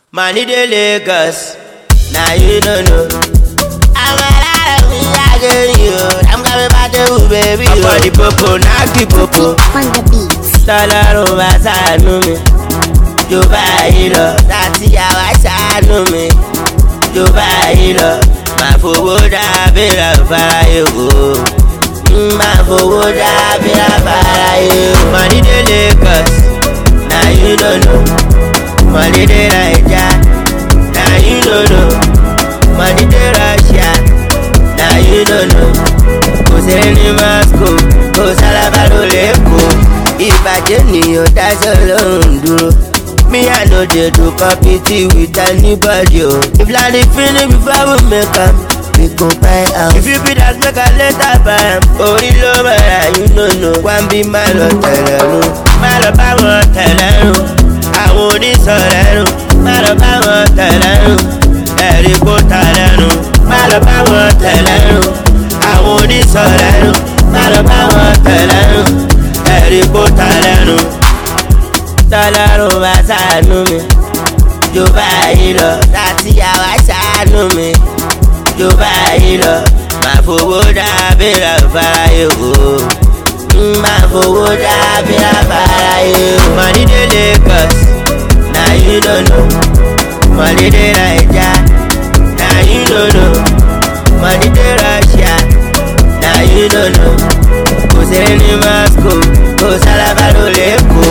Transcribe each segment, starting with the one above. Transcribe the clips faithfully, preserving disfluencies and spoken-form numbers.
Money dey Lagos, now you don't know. I'm a lot of me again, you. I'm coming back to you, baby. I'm on the popo, knock the popo. On the beat. Tọ́lọ́run bá ṣàánú mi, jù báyìí lọ. Láti àwa ṣàánú mi, jù báyìí lọ. Máa fowó dábìrà fáráyé wò. Máa fowó dábìrà fáráyé wò. Money dey Lagos, now you don't know. Money dey Naija, now you don't know. Money dey Russia, now you don't know. Kò sẹ́ni ní Moscow, kò sálábà ló lè kó. Ìbàjẹ́ nìyàn dájọ́ lóhùn dúró. Me I no dey do compete with anybody o. If land dey finish before we make am, we go buy am. If you be that make I later buy am. Orí ló mọ̀ra you no know. Wọ́n bí má lọ tẹ̀lé rún. Má lọ bá wọn tẹ̀lé rún. Àwọn onísọ̀rẹ́ rún. Má lọ bá wọn tẹ̀lé rún. Ẹ̀rí kó tẹ̀lé rún. Má lọ bá wọn tẹ̀lé rún. Àwọn onísọ̀rẹ́ rún. Má lọ bá wọn tẹ̀lé rún. Ẹ̀rí kó tẹ̀lé rún. Tọ́lọ́run bá ṣàánú mi, jù báyìí lọ. Láti àwa ṣàánú mi, jù báyìí lọ. Máa fowó dábìrà fáráyé wò. Máa fowó dábìrà fáráyé wò. Money dey Lagos, now you don't know. Money dey Naija, now you don't know. Money dey Russia, now you don't know. Kò sẹ́ni ní Moscow, kò sálábà ló lè kó.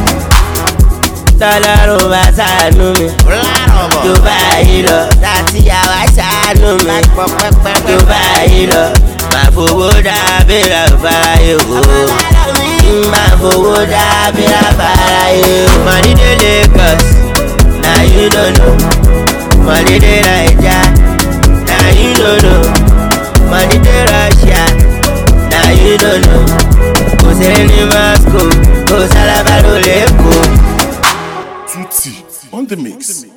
Tọ́lọ́run bá ṣàánú mi, jù báyìí lọ. Láti àwa ṣàánú mi, jù báyìí lọ. Máa fowó dábìrà fáráyé wò. Máa fowó dábìrà fáráyé wò. Money dey Lagos, now you don't know. Money dey Naija, now you don't know. Money dey Russia, now you don't know. Kò sẹ́ni ní Moscow, kò sálábà ló lè kó. Tutti on the mix.